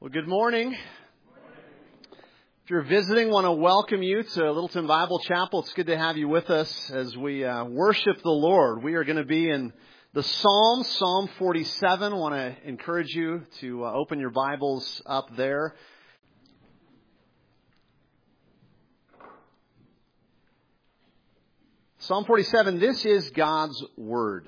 Well, good morning. If you're visiting, I want to welcome you to Littleton Bible Chapel. It's good to have you with us as we worship the Lord. We are going to be in the Psalm 47. I want to encourage you to open your Bibles up there. Psalm 47, this is God's Word.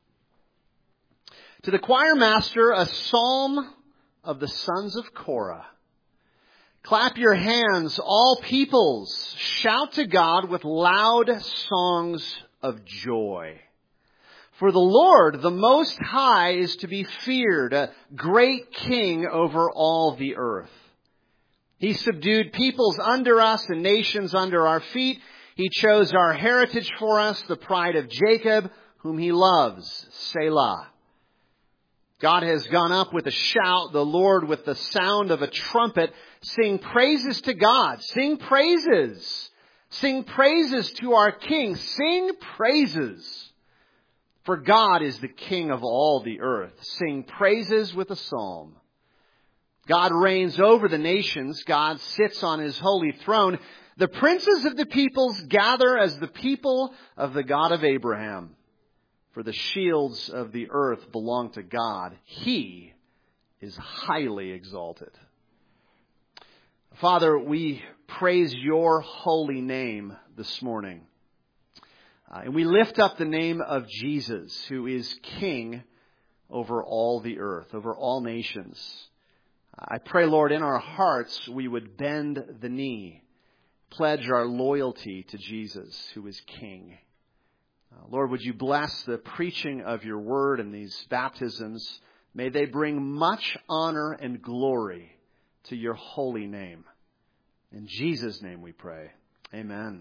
To the choir master, a psalm of the sons of Korah. Clap your hands, all peoples. Shout to God with loud songs of joy. For the Lord, the Most High, is to be feared, a great king over all the earth. He subdued peoples under us and nations under our feet. He chose our heritage for us, the pride of Jacob, whom He loves. Selah. God has gone up with a shout, the Lord with the sound of a trumpet. Sing praises to God. Sing praises. Sing praises to our King. Sing praises. For God is the King of all the earth. Sing praises with a psalm. God reigns over the nations. God sits on His holy throne. The princes of the peoples gather as the people of the God of Abraham. For the shields of the earth belong to God. He is highly exalted. Father, we praise your holy name this morning. And we lift up the name of Jesus, who is King over all the earth, over all nations. I pray, Lord, in our hearts we would bend the knee, pledge our loyalty to Jesus, who is King. Lord, would you bless the preaching of your word and these baptisms? May they bring much honor and glory to your holy name. In Jesus' name we pray. Amen.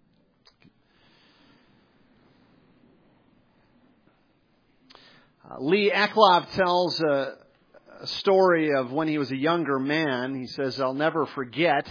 Lee Eclov tells a story of when he was a younger man. He says, I'll never forget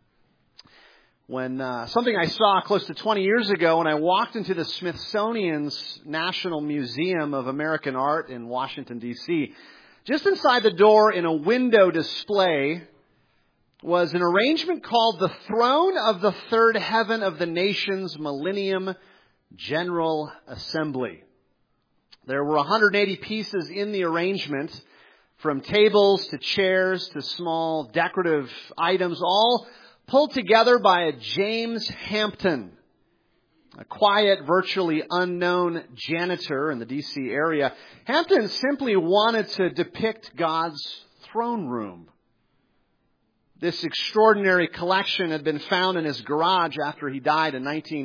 when something I saw close to 20 years ago when I walked into the Smithsonian's National Museum of American Art in Washington, D.C. Just inside the door in a window display was an arrangement called the Throne of the Third Heaven of the Nation's Millennium General Assembly. There were 180 pieces in the arrangement, from tables to chairs to small decorative items, all pulled together by a James Hampton, a quiet, virtually unknown janitor in the D.C. area. Hampton simply wanted to depict God's throne room. This extraordinary collection had been found in his garage after he died in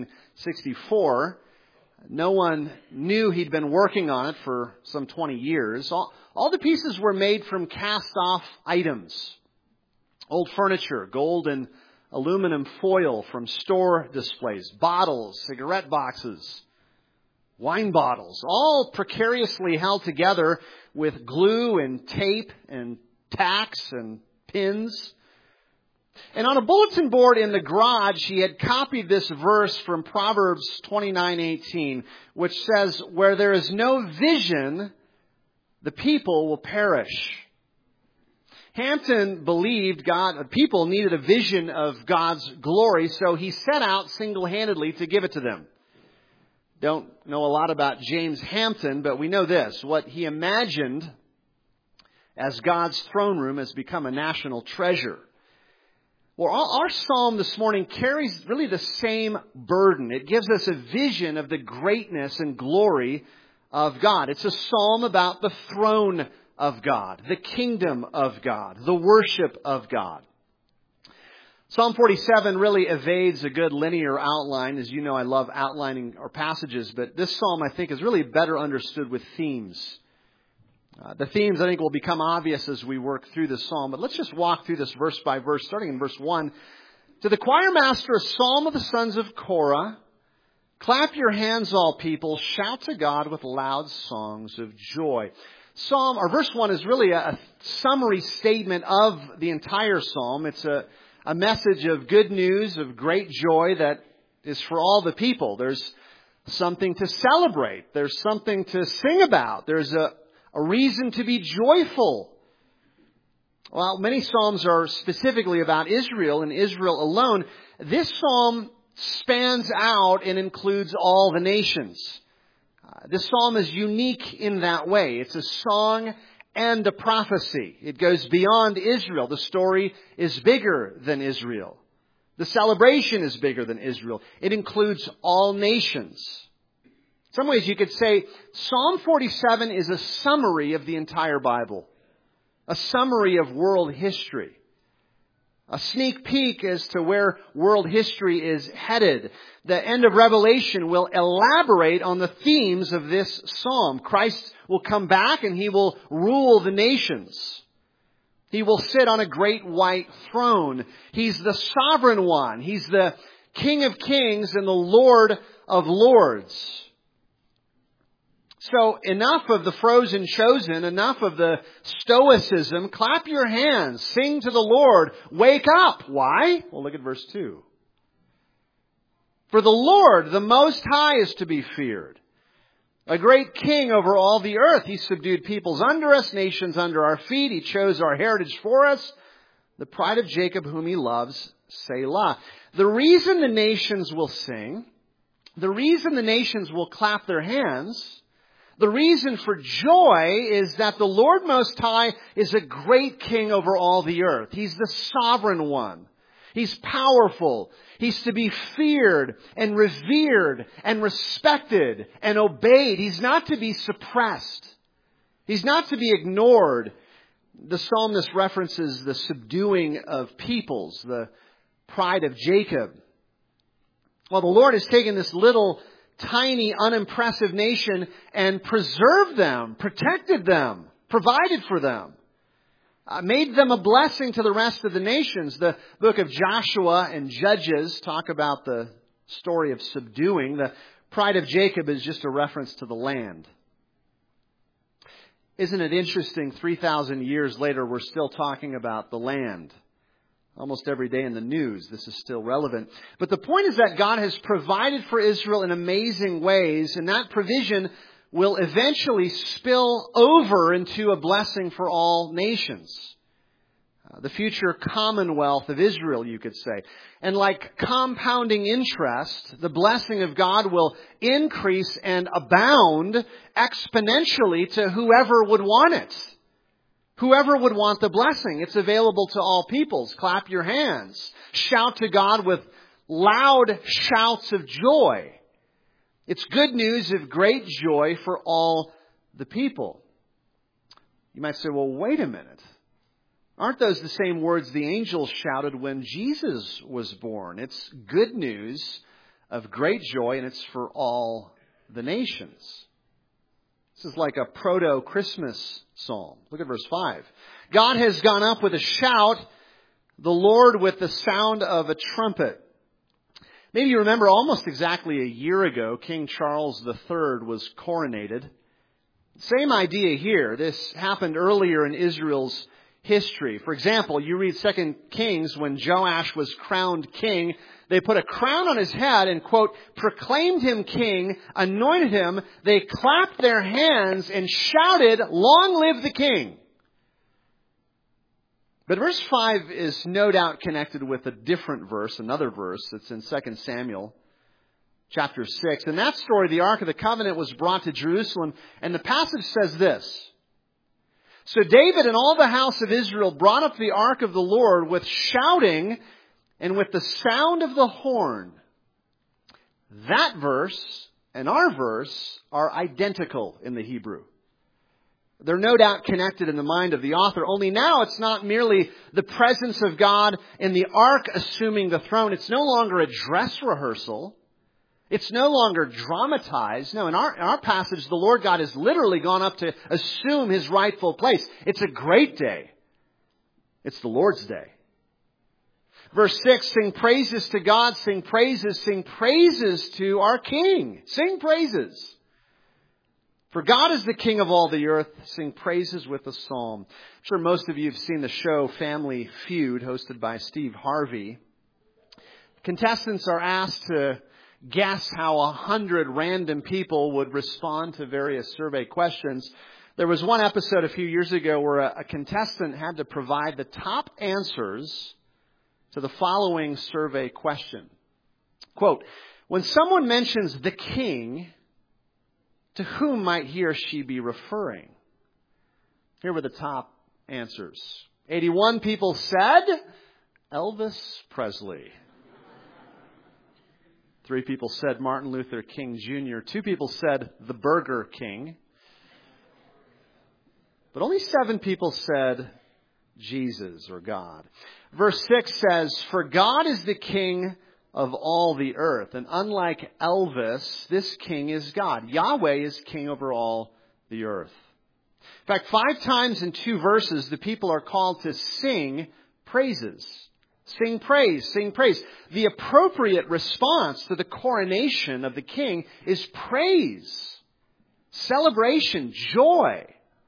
1964. No one knew he'd been working on it for some 20 years. All the pieces were made from cast-off items. Old furniture, gold and aluminum foil from store displays, bottles, cigarette boxes, wine bottles, all precariously held together with glue and tape and tacks and pins. And on a bulletin board in the garage, he had copied this verse from Proverbs 29:18, which says, where there is no vision, the people will perish. Hampton believed people needed a vision of God's glory, so he set out single-handedly to give it to them. Don't know a lot about James Hampton, but we know this. What he imagined as God's throne room has become a national treasure. Well, our psalm this morning carries really the same burden. It gives us a vision of the greatness and glory of God. It's a psalm about the throne of God, the kingdom of God, the worship of God. Psalm 47 really evades a good linear outline. As you know, I love outlining our passages, but this psalm, I think, is really better understood with themes. The themes, I think, will become obvious as we work through this psalm, but let's just walk through this verse by verse, starting in verse 1. To the choir master, a psalm of the sons of Korah. Clap your hands, all people. Shout to God with loud songs of joy. Verse 1 is really a summary statement of the entire psalm. It's a message of good news, of great joy that is for all the people. There's something to celebrate. There's something to sing about. There's a reason to be joyful. While many psalms are specifically about Israel and Israel alone, this psalm spans out and includes all the nations. This psalm is unique in that way. It's a song and a prophecy. It goes beyond Israel. The story is bigger than Israel. The celebration is bigger than Israel. It includes all nations. In some ways you could say Psalm 47 is a summary of the entire Bible. A summary of world history. A sneak peek as to where world history is headed. The end of Revelation will elaborate on the themes of this psalm. Christ will come back and He will rule the nations. He will sit on a great white throne. He's the sovereign one. He's the King of kings and the Lord of lords. So enough of the frozen chosen, enough of the stoicism. Clap your hands, sing to the Lord, wake up. Why? Well, look at verse 2. For the Lord, the Most High, is to be feared. A great king over all the earth. He subdued peoples under us, nations under our feet. He chose our heritage for us, the pride of Jacob whom He loves, Selah. The reason the nations will sing, the reason the nations will clap their hands, the reason for joy is that the Lord Most High is a great king over all the earth. He's the sovereign one. He's powerful. He's to be feared and revered and respected and obeyed. He's not to be suppressed. He's not to be ignored. The psalmist references the subduing of peoples, the pride of Jacob. Well, the Lord has taken this little, tiny, unimpressive nation and preserved them, protected them, provided for them. Made them a blessing to the rest of the nations. The book of Joshua and Judges talk about the story of subduing. The pride of Jacob is just a reference to the land. Isn't it interesting, 3,000 years later, we're still talking about the land. Almost every day in the news, this is still relevant. But the point is that God has provided for Israel in amazing ways, and that provision will eventually spill over into a blessing for all nations. The future commonwealth of Israel, you could say. And like compounding interest, the blessing of God will increase and abound exponentially to whoever would want it. Whoever would want the blessing. It's available to all peoples. Clap your hands. Shout to God with loud shouts of joy. It's good news of great joy for all the people. You might say, well, wait a minute. Aren't those the same words the angels shouted when Jesus was born? It's good news of great joy, and it's for all the nations. This is like a proto-Christmas psalm. Look at verse 5. God has gone up with a shout, the Lord with the sound of a trumpet. Maybe you remember almost exactly a year ago, King Charles III was coronated. Same idea here. This happened earlier in Israel's history. For example, you read 2 Kings when Joash was crowned king. They put a crown on his head and, quote, proclaimed him king, anointed him. They clapped their hands and shouted, "Long live the king." But verse 5 is no doubt connected with a different verse, another verse. It's in 2 Samuel chapter 6. In that story, the Ark of the Covenant was brought to Jerusalem, and the passage says this. So David and all the house of Israel brought up the Ark of the Lord with shouting and with the sound of the horn. That verse and our verse are identical in the Hebrew. They're no doubt connected in the mind of the author. Only now it's not merely the presence of God in the ark assuming the throne. It's no longer a dress rehearsal. It's no longer dramatized. No, in our passage, the Lord God has literally gone up to assume His rightful place. It's a great day. It's the Lord's day. Verse 6, sing praises to God, sing praises to our King. Sing praises. For God is the King of all the earth. Sing praises with a psalm. I'm sure most of you have seen the show Family Feud, hosted by Steve Harvey. Contestants are asked to guess how 100 random people would respond to various survey questions. There was one episode a few years ago where a contestant had to provide the top answers to the following survey question. Quote, when someone mentions the king, to whom might he or she be referring? Here were the top answers. 81 people said Elvis Presley. 3 people said Martin Luther King Jr. 2 people said the Burger King. But only 7 people said Jesus or God. Verse 6 says, for God is the king of all the earth. And unlike Elvis, this king is God. Yahweh is king over all the earth. In fact, 5 times in 2 verses, the people are called to sing praises. Sing praise, sing praise. The appropriate response to the coronation of the king is praise, celebration, joy.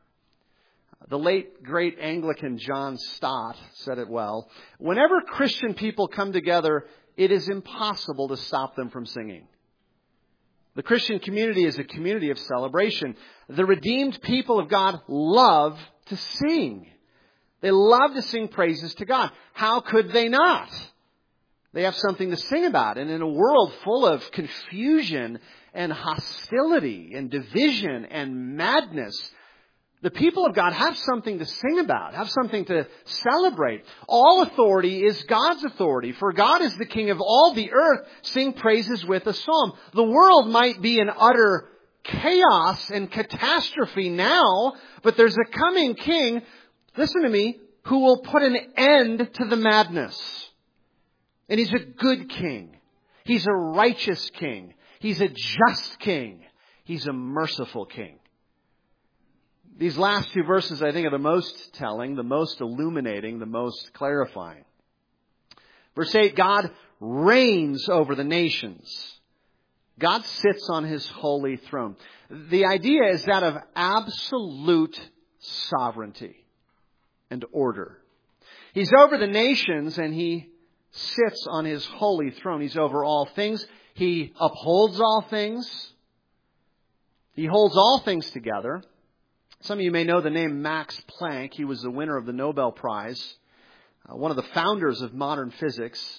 The late, great Anglican John Stott said it well. Whenever Christian people come together, it is impossible to stop them from singing. The Christian community is a community of celebration. The redeemed people of God love to sing. They love to sing praises to God. How could they not? They have something to sing about. And in a world full of confusion and hostility and division and madness, the people of God have something to sing about, have something to celebrate. All authority is God's authority. For God is the king of all the earth. Sing praises with a psalm. The world might be in utter chaos and catastrophe now, but there's a coming king, listen to me, who will put an end to the madness. And he's a good king. He's a righteous king. He's a just king. He's a merciful king. These last 2 verses, I think, are the most telling, the most illuminating, the most clarifying. Verse 8, God reigns over the nations. God sits on his holy throne. The idea is that of absolute sovereignty and order. He's over the nations and he sits on his holy throne. He's over all things. He upholds all things. He holds all things together. Some of you may know the name Max Planck. He was the winner of the Nobel Prize, one of the founders of modern physics.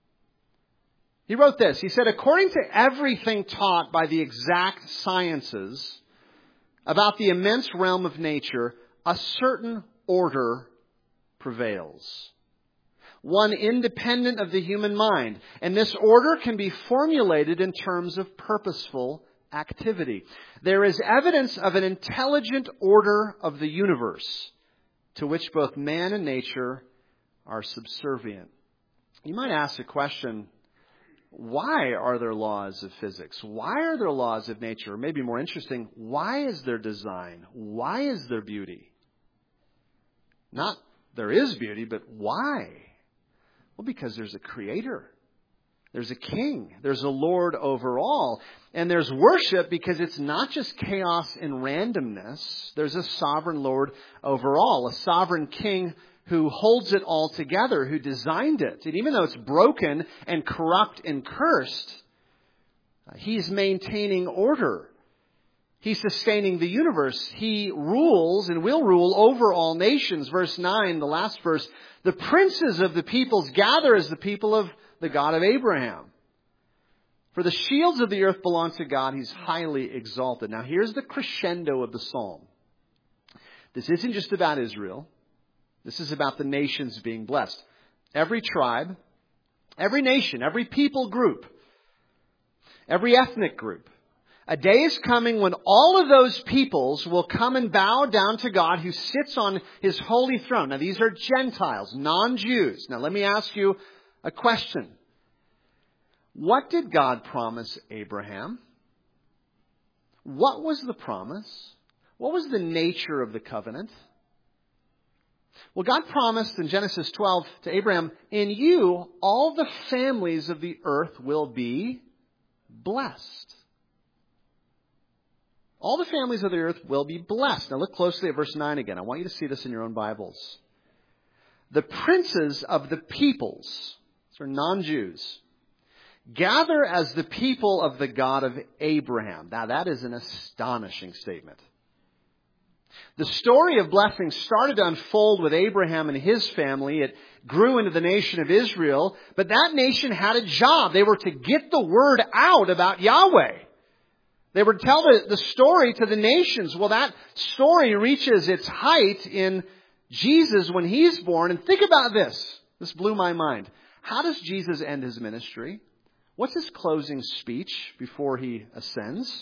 He wrote this. He said, according to everything taught by the exact sciences about the immense realm of nature, a certain order prevails. One independent of the human mind. And this order can be formulated in terms of purposeful activity. There is evidence of an intelligent order of the universe to which both man and nature are subservient. You might ask the question, why are there laws of physics? Why are there laws of nature? Or maybe more interesting, why is there design? Why is there beauty? Not there is beauty, but why? Well, because there's a creator. There's a king. There's a Lord over all. And there's worship because it's not just chaos and randomness. There's a sovereign Lord over all. A sovereign king who holds it all together, who designed it. And even though it's broken and corrupt and cursed, he's maintaining order. He's sustaining the universe. He rules and will rule over all nations. Verse 9, the last verse. The princes of the peoples gather as the people of the God of Abraham. For the shields of the earth belong to God. He's highly exalted. Now here's the crescendo of the psalm. This isn't just about Israel. This is about the nations being blessed. Every tribe, every nation, every people group, every ethnic group. A day is coming when all of those peoples will come and bow down to God who sits on his holy throne. Now these are Gentiles, non-Jews. Now let me ask you a question. What did God promise Abraham? What was the promise? What was the nature of the covenant? Well, God promised in Genesis 12 to Abraham, in you all the families of the earth will be blessed. All the families of the earth will be blessed. Now look closely at verse 9 again. I want you to see this in your own Bibles. The princes of the peoples, these are non-Jews, gather as the people of the God of Abraham. Now that is an astonishing statement. The story of blessing started to unfold with Abraham and his family. It grew into the nation of Israel. But that nation had a job. They were to get the word out about Yahweh. They would tell the story to the nations. Well, that story reaches its height in Jesus when He's born. And think about this. This blew my mind. How does Jesus end His ministry? What's His closing speech before He ascends?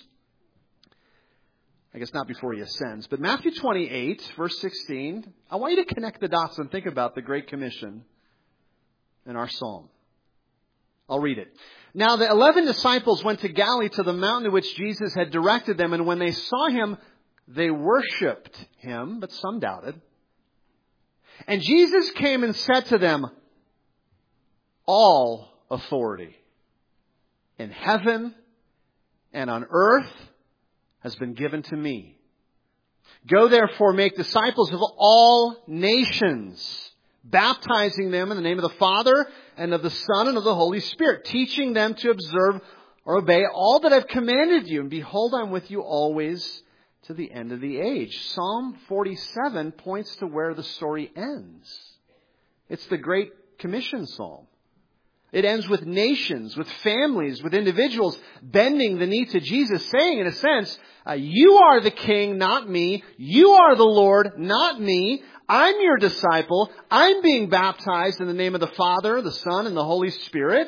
I guess not before He ascends, but Matthew 28, verse 16. I want you to connect the dots and think about the Great Commission in our psalm. I'll read it. Now the 11 disciples went to Galilee to the mountain to which Jesus had directed them, and when they saw Him, they worshipped Him, but some doubted. And Jesus came and said to them, all authority in heaven and on earth has been given to me. Go therefore, make disciples of all nations, baptizing them in the name of the Father and of the Son and of the Holy Spirit, teaching them to observe or obey all that I've commanded you. And behold, I'm with you always to the end of the age. Psalm 47 points to where the story ends. It's the Great Commission Psalm. It ends with nations, with families, with individuals bending the knee to Jesus, saying in a sense, you are the king, not me. You are the Lord, not me. I'm your disciple. I'm being baptized in the name of the Father, the Son, and the Holy Spirit.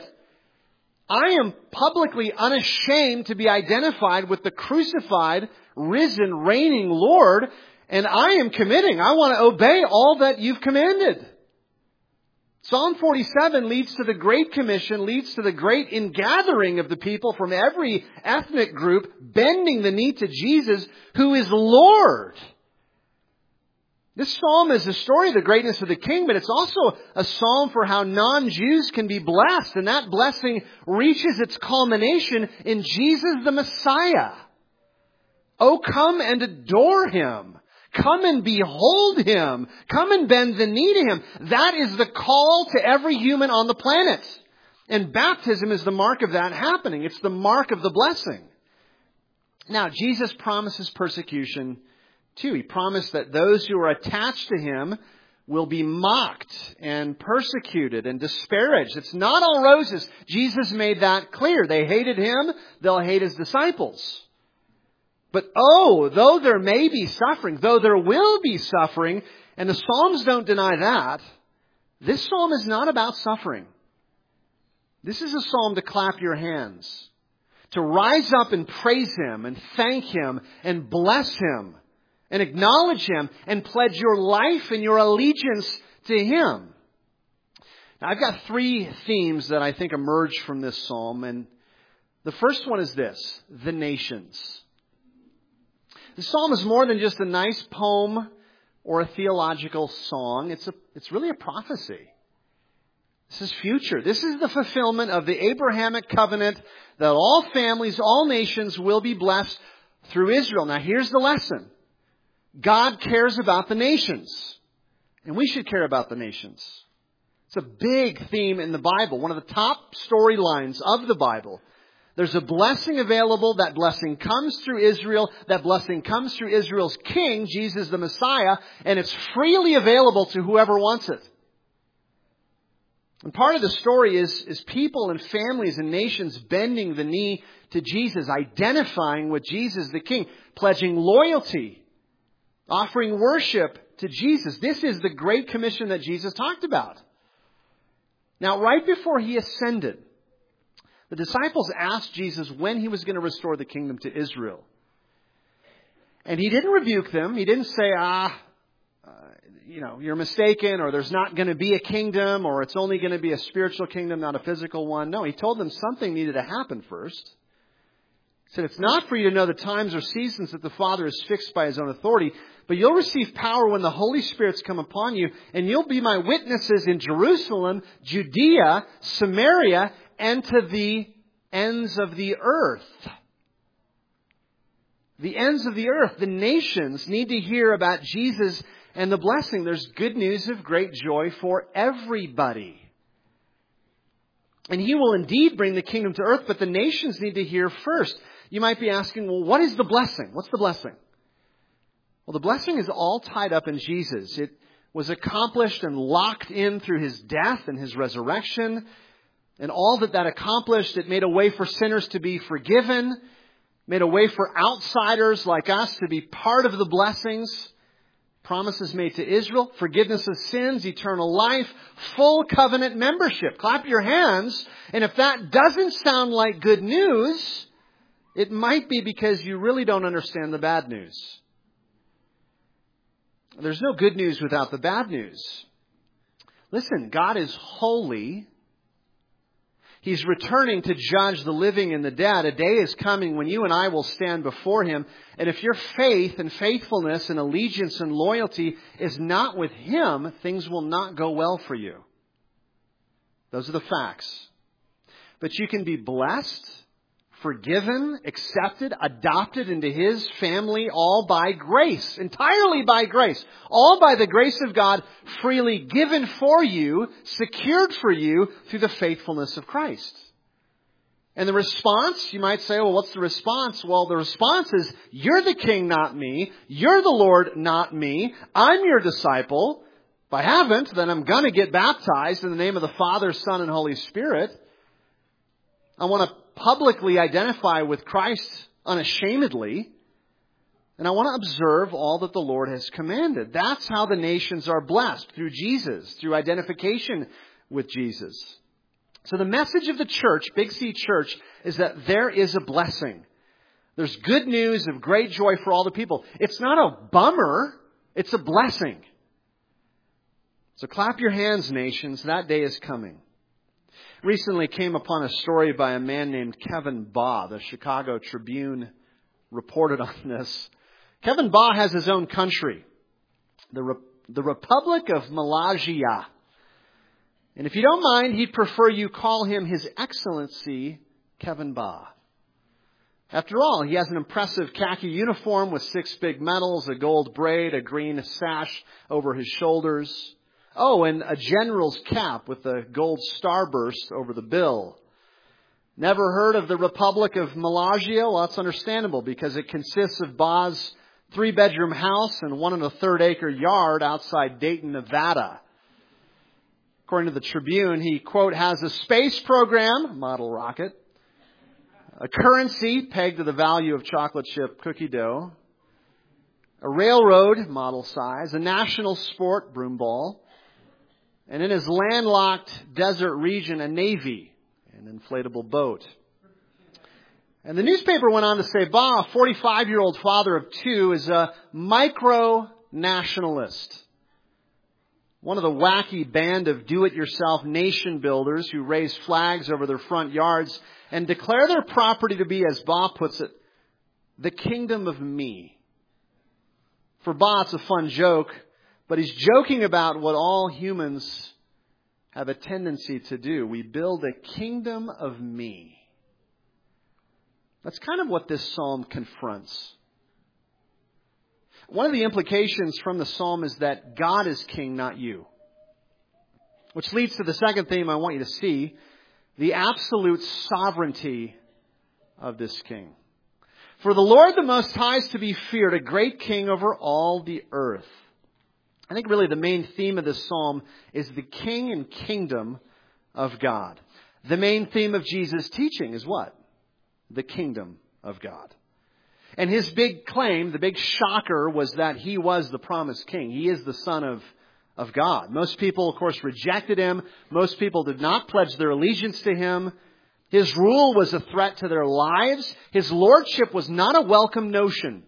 I am publicly unashamed to be identified with the crucified, risen, reigning Lord. And I am committing. I want to obey all that you've commanded. Psalm 47 leads to the Great Commission, leads to the great ingathering of the people from every ethnic group, bending the knee to Jesus, who is Lord. This psalm is a story of the greatness of the King, but it's also a psalm for how non-Jews can be blessed. And that blessing reaches its culmination in Jesus the Messiah. Oh, come and adore Him. Come and behold Him. Come and bend the knee to Him. That is the call to every human on the planet. And baptism is the mark of that happening. It's the mark of the blessing. Now, Jesus promises persecution too. He promised that those who are attached to Him will be mocked and persecuted and disparaged. It's not all roses. Jesus made that clear. They hated Him. They'll hate His disciples. But though there may be suffering, though there will be suffering, and the Psalms don't deny that, this psalm is not about suffering. This is a psalm to clap your hands, to rise up and praise Him and thank Him and bless Him and acknowledge Him and pledge your life and your allegiance to Him. Now, I've got three themes that I think emerge from this psalm, and the first one is this: the nations. The psalm is more than just a nice poem or a theological song. It's really a prophecy. This is future. This is the fulfillment of the Abrahamic covenant that all families, all nations will be blessed through Israel. Now here's the lesson. God cares about the nations. And we should care about the nations. It's a big theme in the Bible. One of the top storylines of the Bible. There's a blessing available. That blessing comes through Israel. That blessing comes through Israel's king, Jesus the Messiah. And it's freely available to whoever wants it. And part of the story is people and families and nations bending the knee to Jesus, identifying with Jesus the King, pledging loyalty, offering worship to Jesus. This is the Great Commission that Jesus talked about. Now, right before He ascended, the disciples asked Jesus when He was going to restore the kingdom to Israel. And He didn't rebuke them. He didn't say, you're mistaken, or there's not going to be a kingdom, or it's only going to be a spiritual kingdom, not a physical one. No, He told them something needed to happen first. He said, it's not for you to know the times or seasons that the Father has fixed by His own authority, but you'll receive power when the Holy Spirit's come upon you, and you'll be my witnesses in Jerusalem, Judea, Samaria, and to the ends of the earth. The ends of the earth. The nations need to hear about Jesus and the blessing. There's good news of great joy for everybody. And He will indeed bring the kingdom to earth, but the nations need to hear first. You might be asking, well, what is the blessing? What's the blessing? Well, the blessing is all tied up in Jesus. It was accomplished and locked in through His death and His resurrection. And all that accomplished, it made a way for sinners to be forgiven, made a way for outsiders like us to be part of the blessings. Promises made to Israel, forgiveness of sins, eternal life, full covenant membership. Clap your hands. And if that doesn't sound like good news, it might be because you really don't understand the bad news. There's no good news without the bad news. Listen, God is holy. He's returning to judge the living and the dead. A day is coming when you and I will stand before Him. And if your faith and faithfulness and allegiance and loyalty is not with Him, things will not go well for you. Those are the facts. But you can be blessed, forgiven, accepted, adopted into His family, all by grace, entirely by grace, all by the grace of God, freely given for you, secured for you through the faithfulness of Christ. And the response, you might say, well, what's the response? Well, the response is, you're the King, not me. You're the Lord, not me. I'm your disciple. If I haven't, then I'm going to get baptized in the name of the Father, Son, and Holy Spirit. I want to publicly identify with Christ unashamedly. And I want to observe all that the Lord has commanded. That's how the nations are blessed, through Jesus, through identification with Jesus. So the message of the church, Big C Church, is that there is a blessing. There's good news of great joy for all the people. It's not a bummer, it's a blessing. So clap your hands, nations. That day is coming. Recently came upon a story by a man named Kevin Baugh. The Chicago Tribune reported on this. Kevin Baugh has his own country, the Republic of Malaysia. And if you don't mind, he'd prefer you call him His Excellency Kevin Baugh. After all, he has an impressive khaki uniform with 6 big medals, a gold braid, a green sash over his shoulders. Oh, and a general's cap with a gold starburst over the bill. Never heard of the Republic of Malaysia? Well, that's understandable because it consists of Baugh's 3-bedroom house and 1 1/3 acre yard outside Dayton, Nevada. According to the Tribune, he, quote, has a space program, model rocket, a currency pegged to the value of chocolate chip cookie dough, a railroad, model size, a national sport, broom ball, and in his landlocked desert region, a navy, an inflatable boat. And the newspaper went on to say, Baugh, a 45-year-old father of 2, is a micro-nationalist. One of the wacky band of do-it-yourself nation builders who raise flags over their front yards and declare their property to be, as Baugh puts it, the kingdom of me. For Baugh, it's a fun joke, but he's joking about what all humans have a tendency to do. We build a kingdom of me. That's kind of what this psalm confronts. One of the implications from the psalm is that God is king, not you. Which leads to the second theme I want you to see, the absolute sovereignty of this king. For the Lord the Most High is to be feared, a great king over all the earth. I think really the main theme of this psalm is the king and kingdom of God. The main theme of Jesus' teaching is what? The kingdom of God. And his big claim, the big shocker, was that he was the promised king. He is the Son of God. Most people, of course, rejected him. Most people did not pledge their allegiance to him. His rule was a threat to their lives. His lordship was not a welcome notion.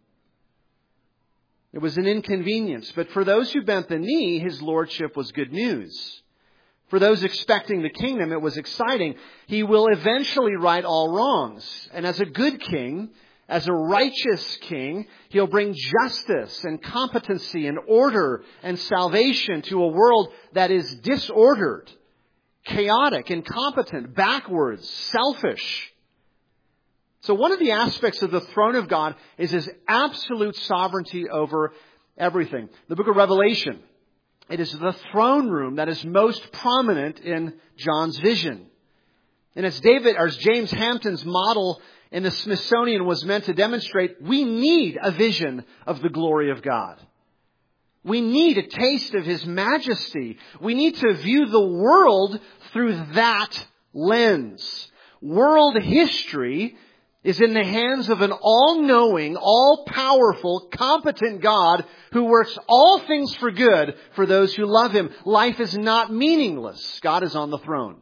It was an inconvenience. But for those who bent the knee, his lordship was good news. For those expecting the kingdom, it was exciting. He will eventually right all wrongs. And as a good king, as a righteous king, he'll bring justice and competency and order and salvation to a world that is disordered, chaotic, incompetent, backwards, selfish. So one of the aspects of the throne of God is his absolute sovereignty over everything. The book of Revelation, it is the throne room that is most prominent in John's vision. And as James Hampton's model in the Smithsonian was meant to demonstrate we need a vision of the glory of God. We need a taste of His majesty. We need to view the world through that lens. World history is in the hands of an all-knowing, all-powerful, competent God who works all things for good for those who love Him. Life is not meaningless. God is on the throne.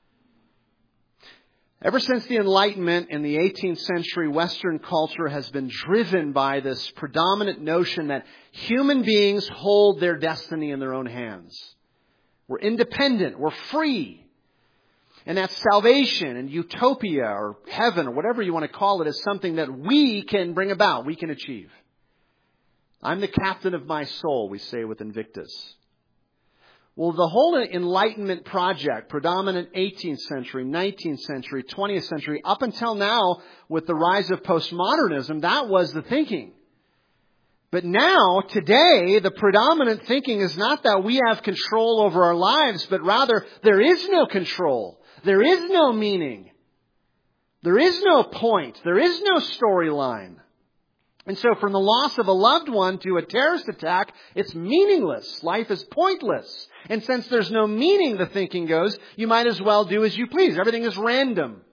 Ever since the Enlightenment in the 18th century, Western culture has been driven by this predominant notion that human beings hold their destiny in their own hands. We're independent. We're free. And that salvation and utopia or heaven or whatever you want to call it is something that we can bring about, we can achieve. I'm the captain of my soul, we say with Invictus. Well, the whole Enlightenment project, predominant 18th century, 19th century, 20th century, up until now with the rise of postmodernism, that was the thinking. But now, today, the predominant thinking is not that we have control over our lives, but rather there is no control. There is no meaning. There is no point. There is no storyline. And so from the loss of a loved one to a terrorist attack, it's meaningless. Life is pointless. And since there's no meaning, the thinking goes, you might as well do as you please. Everything is random.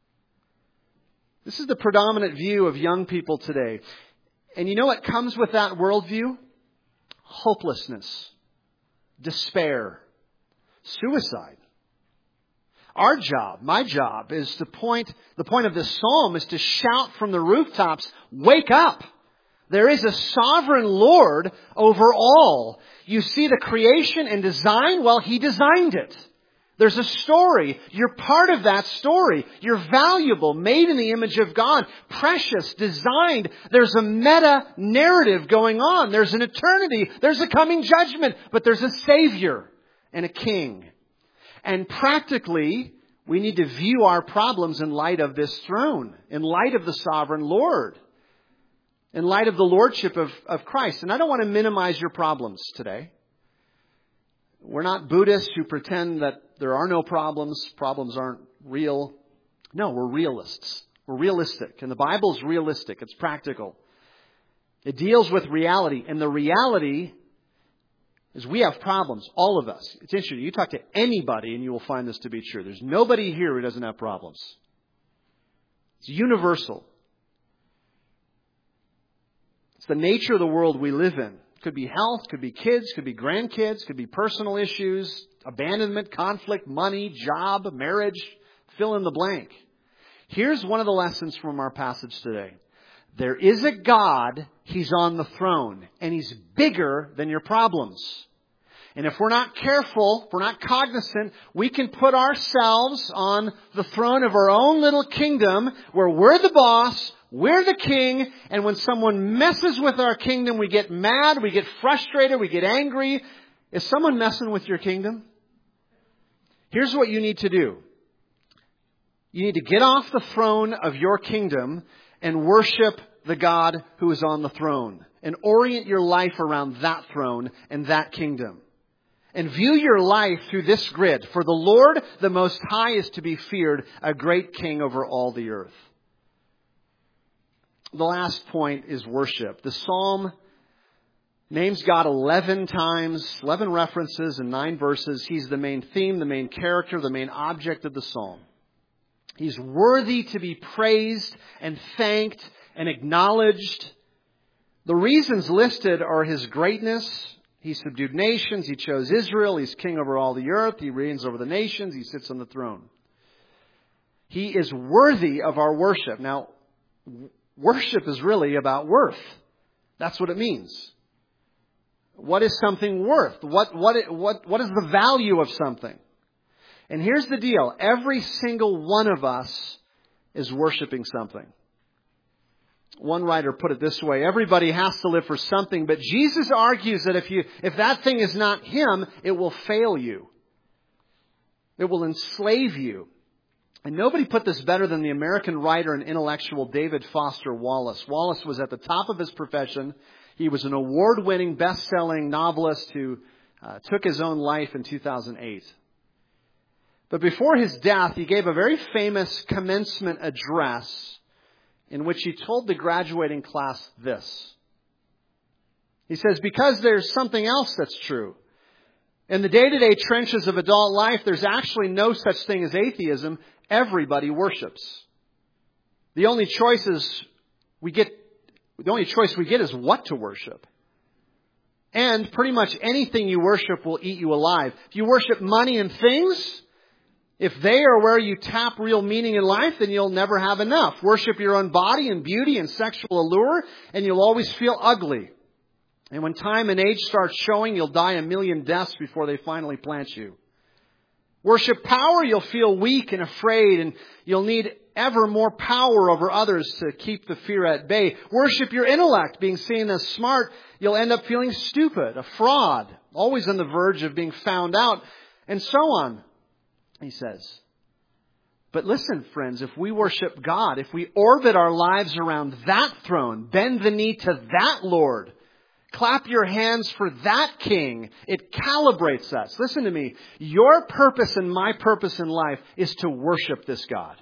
This is the predominant view of young people today. And you know what comes with that worldview? Hopelessness, despair, suicide. Our job, my job, is the point of this psalm is to shout from the rooftops, wake up! There is a sovereign Lord over all. You see the creation and design? Well, He designed it. There's a story. You're part of that story. You're valuable, made in the image of God, precious, designed. There's a meta-narrative going on. There's an eternity. There's a coming judgment. But there's a Savior and a King. And practically, we need to view our problems in light of this throne, in light of the sovereign Lord, in light of the lordship of Christ. And I don't want to minimize your problems today. We're not Buddhists who pretend that there are no problems. Problems aren't real. No, we're realists. We're realistic. And the Bible is realistic. It's practical. It deals with reality. And the reality is we have problems, all of us. It's interesting. You talk to anybody and you will find this to be true. There's nobody here who doesn't have problems. It's universal. It's the nature of the world we live in. It could be health, could be kids, could be grandkids, could be personal issues, abandonment, conflict, money, job, marriage, fill in the blank. Here's one of the lessons from our passage today. There is a God, He's on the throne, and He's bigger than your problems. And if we're not careful, if we're not cognizant, we can put ourselves on the throne of our own little kingdom where we're the boss, we're the king, and when someone messes with our kingdom, we get mad, we get frustrated, we get angry. Is someone messing with your kingdom? Here's what you need to do. You need to get off the throne of your kingdom and worship the God who is on the throne. And orient your life around that throne and that kingdom. And view your life through this grid. For the Lord, the Most High, is to be feared, a great King over all the earth. The last point is worship. The Psalm names God 11 times, 11 references and 9 verses. He's the main theme, the main character, the main object of the Psalm. He's worthy to be praised and thanked and acknowledged. The reasons listed are His greatness. He subdued nations. He chose Israel. He's king over all the earth. He reigns over the nations. He sits on the throne. He is worthy of our worship. Now, worship is really about worth. That's what it means. What is something worth? What is the value of something? And here's the deal. Every single one of us is worshiping something. One writer put it this way. Everybody has to live for something, but Jesus argues that if that thing is not Him, it will fail you. It will enslave you. And nobody put this better than the American writer and intellectual David Foster Wallace. Wallace was at the top of his profession. He was an award-winning, best-selling novelist who took his own life in 2008. But before his death, he gave a very famous commencement address in which he told the graduating class this. He says, because there's something else that's true. In the day-to-day trenches of adult life, there's actually no such thing as atheism. Everybody worships. The only choice we get is what to worship. And pretty much anything you worship will eat you alive. If you worship money and things, if they are where you tap real meaning in life, then you'll never have enough. Worship your own body and beauty and sexual allure, and you'll always feel ugly. And when time and age start showing, you'll die a million deaths before they finally plant you. Worship power, you'll feel weak and afraid, and you'll need ever more power over others to keep the fear at bay. Worship your intellect, being seen as smart, you'll end up feeling stupid, a fraud, always on the verge of being found out, and so on, he says. But listen, friends, if we worship God, if we orbit our lives around that throne, bend the knee to that Lord, clap your hands for that King, it calibrates us. Listen to me. Your purpose and my purpose in life is to worship this God.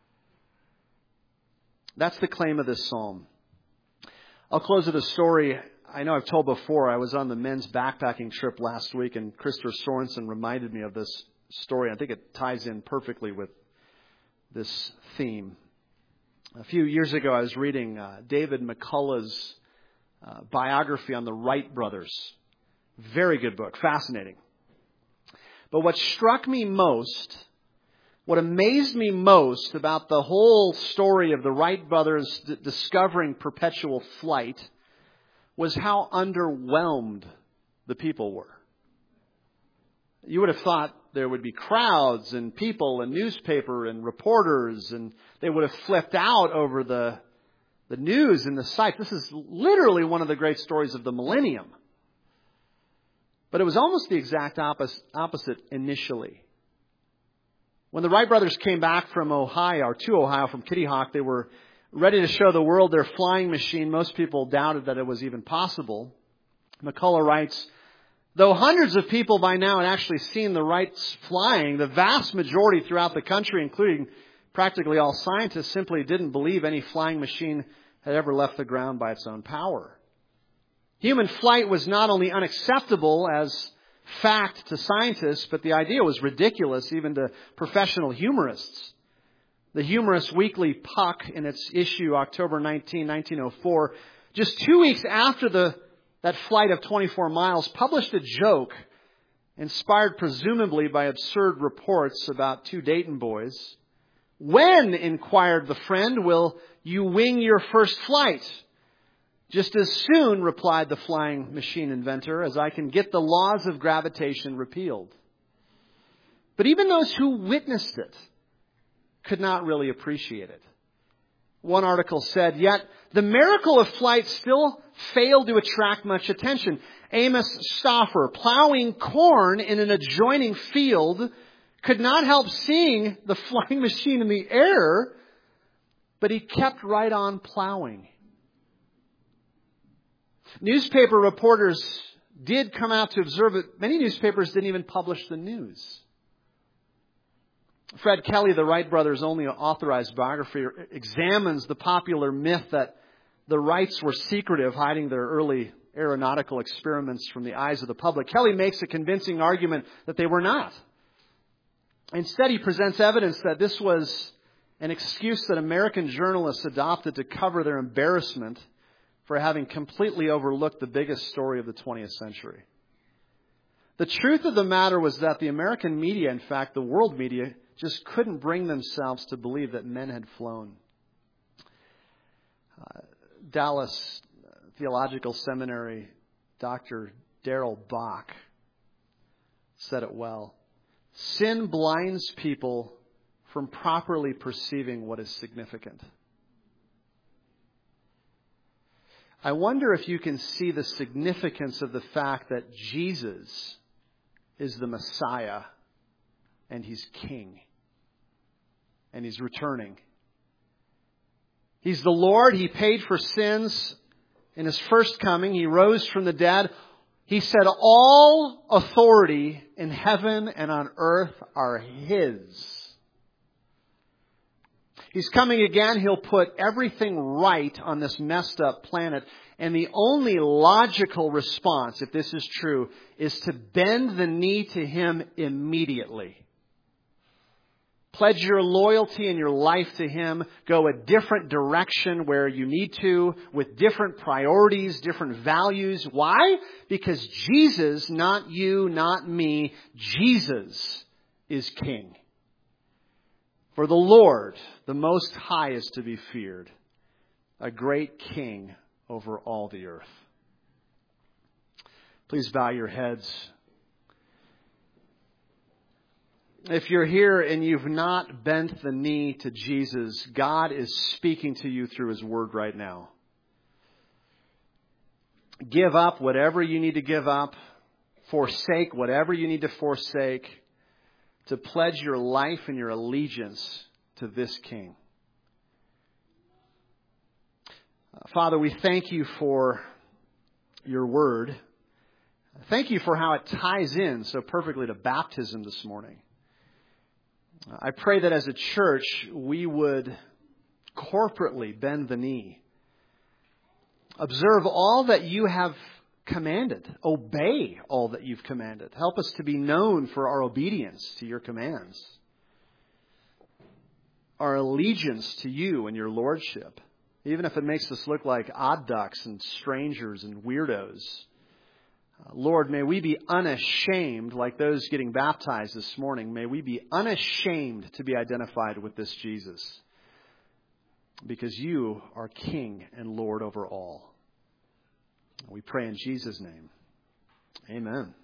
That's the claim of this psalm. I'll close with a story I know I've told before. I was on the men's backpacking trip last week, and Christopher Sorensen reminded me of this story. I think it ties in perfectly with this theme. A few years ago, I was reading David McCullough's biography on the Wright brothers. Very good book. Fascinating. But what struck me most, what amazed me most about the whole story of the Wright brothers discovering perpetual flight was how underwhelmed the people were. You would have thought there would be crowds and people and newspaper and reporters, and they would have flipped out over the news and the sights. This is literally one of the great stories of the millennium. But it was almost the exact opposite initially. When the Wright brothers came back from Ohio from Kitty Hawk, they were ready to show the world their flying machine. Most people doubted that it was even possible. McCullough writes, though hundreds of people by now had actually seen the Wrights flying, the vast majority throughout the country, including practically all scientists, simply didn't believe any flying machine had ever left the ground by its own power. Human flight was not only unacceptable as fact to scientists, but the idea was ridiculous even to professional humorists. The humorous weekly Puck, in its issue October 19, 1904, just 2 weeks after that flight of 24 miles, published a joke inspired presumably by absurd reports about two Dayton boys. When, inquired the friend, will you wing your first flight? Just as soon, replied the flying machine inventor, as I can get the laws of gravitation repealed. But even those who witnessed it could not really appreciate it. One article said, yet the miracle of flight still failed to attract much attention. Amos Stauffer, plowing corn in an adjoining field, could not help seeing the flying machine in the air, but he kept right on plowing. Newspaper reporters did come out to observe it. Many newspapers didn't even publish the news. Fred Kelly, the Wright brothers' only authorized biographer, examines the popular myth that the Wrights were secretive, hiding their early aeronautical experiments from the eyes of the public. Kelly makes a convincing argument that they were not. Instead, he presents evidence that this was an excuse that American journalists adopted to cover their embarrassment for having completely overlooked the biggest story of the 20th century. The truth of the matter was that the American media, in fact, the world media, just couldn't bring themselves to believe that men had flown. Dallas Theological Seminary, Dr. Darrell Bach said it well. Sin blinds people from properly perceiving what is significant. I wonder if you can see the significance of the fact that Jesus is the Messiah and He's King and He's returning. He's the Lord. He paid for sins in His first coming. He rose from the dead. He said, all authority in heaven and on earth are His. He's coming again. He'll put everything right on this messed up planet. And the only logical response, if this is true, is to bend the knee to Him immediately. Pledge your loyalty and your life to Him. Go a different direction where you need to, with different priorities, different values. Why? Because Jesus, not you, not me, Jesus is King. For the Lord, the Most High, is to be feared, a great King over all the earth. Please bow your heads. If you're here and you've not bent the knee to Jesus, God is speaking to you through His Word right now. Give up whatever you need to give up. Forsake whatever you need to forsake, to pledge your life and your allegiance to this King. Father, we thank You for Your Word. Thank You for how it ties in so perfectly to baptism this morning. I pray that as a church, we would corporately bend the knee. Observe all that You have commanded. Obey all that You've commanded. Help us to be known for our obedience to Your commands. Our allegiance to You and Your lordship. Even if it makes us look like odd ducks and strangers and weirdos. Lord, may we be unashamed, like those getting baptized this morning. May we be unashamed to be identified with this Jesus. Because You are King and Lord over all. We pray in Jesus' name. Amen.